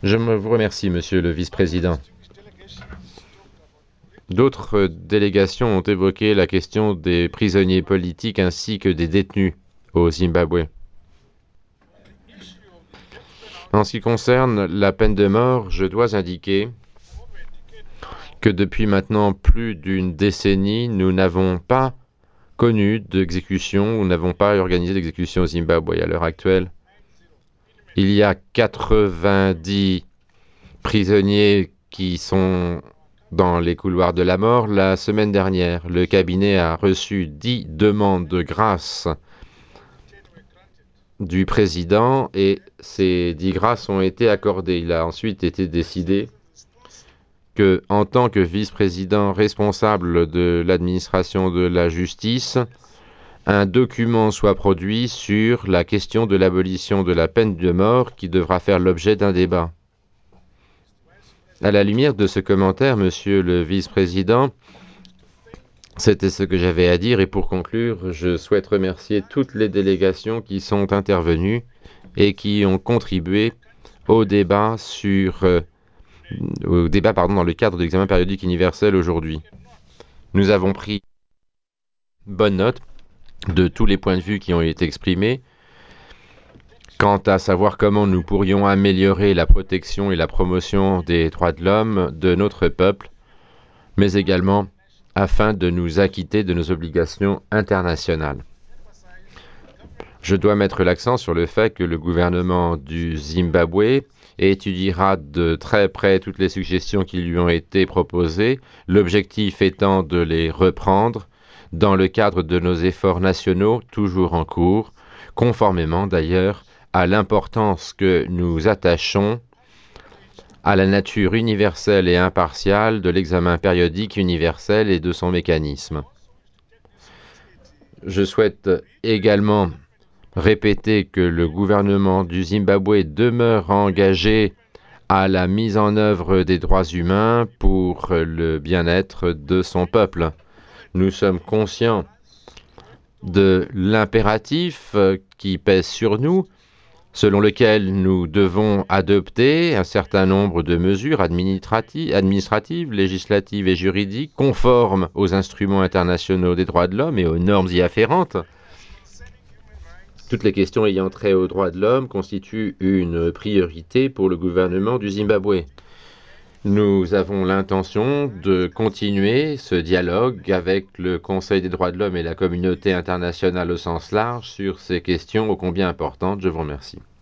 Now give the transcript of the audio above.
Vous remercie, Monsieur le Vice-président. D'autres délégations ont évoqué la question des prisonniers politiques ainsi que des détenus au Zimbabwe. En ce qui concerne la peine de mort, je dois indiquer que depuis maintenant plus d'une décennie, nous n'avons pas connu d'exécution, nous n'avons pas organisé d'exécution au Zimbabwe à l'heure actuelle. Il y a 90 prisonniers qui sont dans les couloirs de la mort. La semaine dernière, le cabinet a reçu 10 demandes de grâce du président et ces 10 grâces ont été accordées. Il a ensuite été décidé que, en tant que vice-président responsable de l'administration de la justice, un document soit produit sur la question de l'abolition de la peine de mort qui devra faire l'objet d'un débat. À la lumière de ce commentaire, Monsieur le vice-président, c'était ce que j'avais à dire et pour conclure, je souhaite remercier toutes les délégations qui sont intervenues et qui ont contribué au débat dans le cadre de l'examen périodique universel aujourd'hui. Nous avons pris bonne note de tous les points de vue qui ont été exprimés quant à savoir comment nous pourrions améliorer la protection et la promotion des droits de l'homme de notre peuple, mais également afin de nous acquitter de nos obligations internationales. Je dois mettre l'accent sur le fait que le gouvernement du Zimbabwe étudiera de très près toutes les suggestions qui lui ont été proposées, l'objectif étant de les reprendre dans le cadre de nos efforts nationaux toujours en cours, conformément d'ailleurs à l'importance que nous attachons à la nature universelle et impartiale de l'examen périodique universel et de son mécanisme. Je souhaite également répéter que le gouvernement du Zimbabwe demeure engagé à la mise en œuvre des droits humains pour le bien-être de son peuple. Nous sommes conscients de l'impératif qui pèse sur nous, selon lequel nous devons adopter un certain nombre de mesures administratives, législatives et juridiques conformes aux instruments internationaux des droits de l'homme et aux normes y afférentes. Toutes les questions ayant trait aux droits de l'homme constituent une priorité pour le gouvernement du Zimbabwe. Nous avons l'intention de continuer ce dialogue avec le Conseil des droits de l'homme et la communauté internationale au sens large sur ces questions ô combien importantes. Je vous remercie.